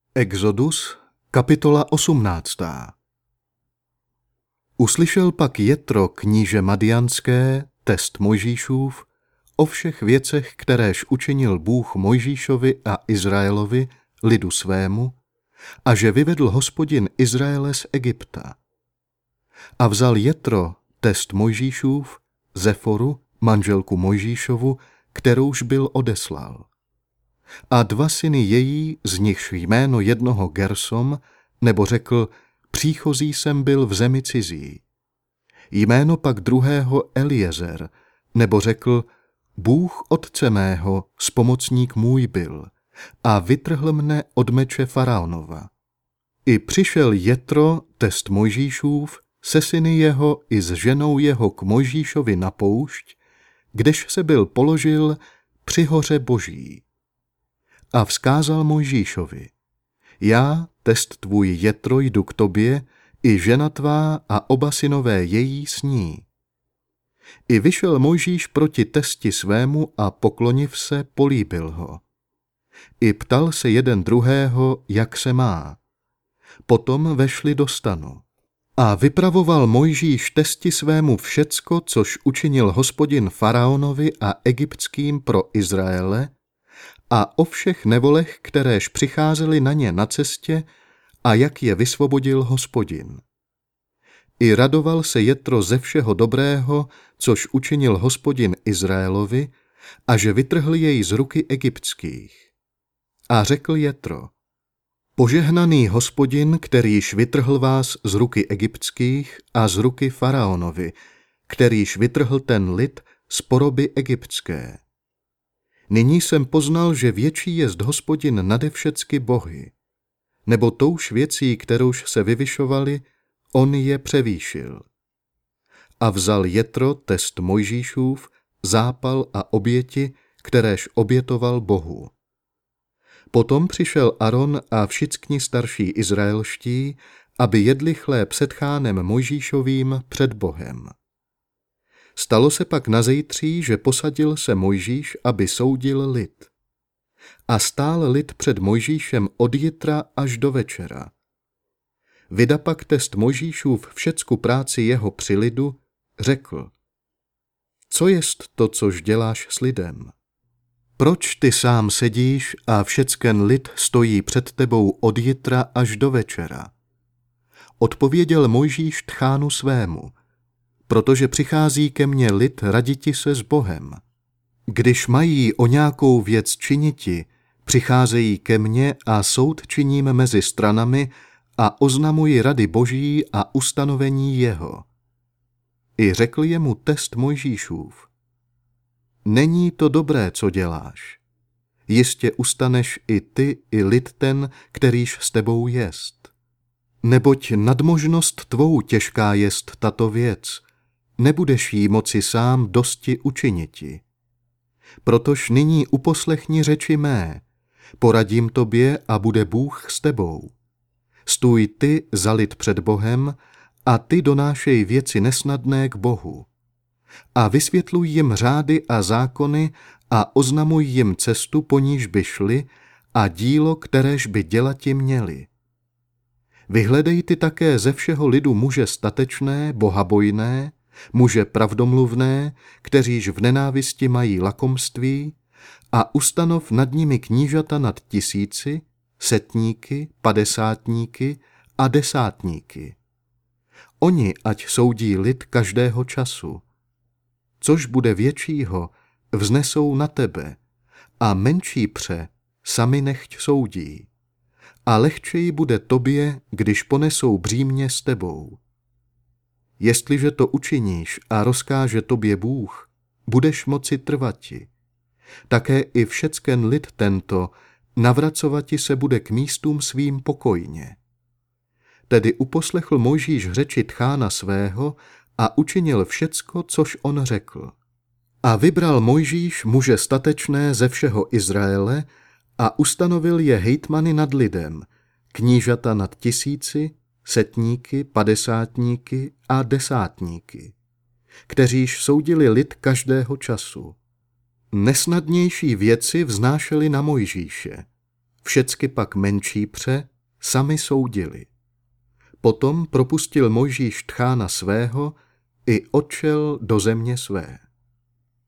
Exodus, kapitola 18. Uslyšel pak Jetro, kníže Madianské, test Mojžíšův, o všech věcech, kteréž učinil Bůh Mojžíšovi a Izraelovi, lidu svému, a že vyvedl Hospodin Izraele z Egypta. A vzal Jetro, test Mojžíšův, Zeforu, manželku Mojžíšovu, kterouž byl odeslal. A dva syny její, z nichž jméno jednoho Gersom, nebo řekl, příchozí jsem byl v zemi cizí. Jméno pak druhého Eliezer, nebo řekl, Bůh otce mého, spomocník můj byl, a vytrhl mne od meče faraonova. I přišel Jetro, test Mojžíšův, se syny jeho i s ženou jeho k Mojžíšovi na poušť, kdež se byl položil při hoře Boží. A vzkázal Mojžíšovi, já, test tvůj Jetro, jdu k tobě, i žena tvá a oba synové její s ní. I vyšel Mojžíš proti testi svému a pokloniv se, políbil ho. I ptal se jeden druhého, jak se má. Potom vešli do stanu. A vypravoval Mojžíš testi svému všecko, což učinil Hospodin faraonovi a egyptským pro Izraele, a o všech nevolech, kteréž přicházely na ně na cestě, a jak je vysvobodil Hospodin. I radoval se Jetro ze všeho dobrého, což učinil Hospodin Izraelovi, a že vytrhl jej z ruky egyptských. A řekl Jetro, požehnaný Hospodin, kterýž vytrhl vás z ruky egyptských a z ruky faraonovi, kterýž vytrhl ten lid z poroby egyptské. Nyní jsem poznal, že větší jest Hospodin nade všecky bohy, nebo touž věcí, kterouž se vyvyšovali, on je převýšil. A vzal Jetro, test Mojžíšův, zápal a oběti, kteréž obětoval Bohu. Potom přišel Aron a všichni starší izraelští, aby jedli chléb před chánem Mojžíšovým před Bohem. Stalo se pak nazejtří, že posadil se Mojžíš, aby soudil lid. A stál lid před Mojžíšem od jitra až do večera. Vyda pak test Mojžíšův všecku práci jeho při lidu, řekl, co jest to, což děláš s lidem? Proč ty sám sedíš a všecken lid stojí před tebou od jitra až do večera? Odpověděl Mojžíš tchánu svému, protože přichází ke mně lid raditi se s Bohem. Když mají o nějakou věc činiti, přicházejí ke mně a soud činím mezi stranami a oznamuji rady Boží a ustanovení jeho. I řekl jemu test Mojžíšův. Není to dobré, co děláš. Jistě ustaneš i ty, i lid ten, kterýž s tebou jest. Neboť nadmožnost tvou těžká jest tato věc, nebudeš jí moci sám dosti učiniti. Protož nyní uposlechni řeči mé, poradím tobě a bude Bůh s tebou. Stůj ty za lid před Bohem a ty donášej věci nesnadné k Bohu. A vysvětluj jim řády a zákony a oznamuj jim cestu, po níž by šli, a dílo, kteréž by dělati měli. Vyhledej ty také ze všeho lidu muže statečné, bohabojné, muže pravdomluvné, kteříž v nenávisti mají lakomství, a ustanov nad nimi knížata nad 1000, setníky, 50níky a 10. Oni ať soudí lid každého času. Což bude většího, vznesou na tebe, a menší pře sami nechť soudí. A lehčeji bude tobě, když ponesou břímě s tebou. Jestliže to učiníš a rozkáže tobě Bůh, budeš moci trvati. Také i všecken lid tento navracovati se bude k místům svým pokojně. Tedy uposlechl Mojžíš řeči tchána svého a učinil všecko, což on řekl. A vybral Mojžíš muže statečné ze všeho Izraele a ustanovil je hejtmany nad lidem, knížata nad 1000, setníky, 50níky a 10, kteříž soudili lid každého času. Nesnadnější věci vznášeli na Mojžíše. všecky pak menší pře sami soudili. Potom propustil Mojžíš tchána svého i odšel do země své.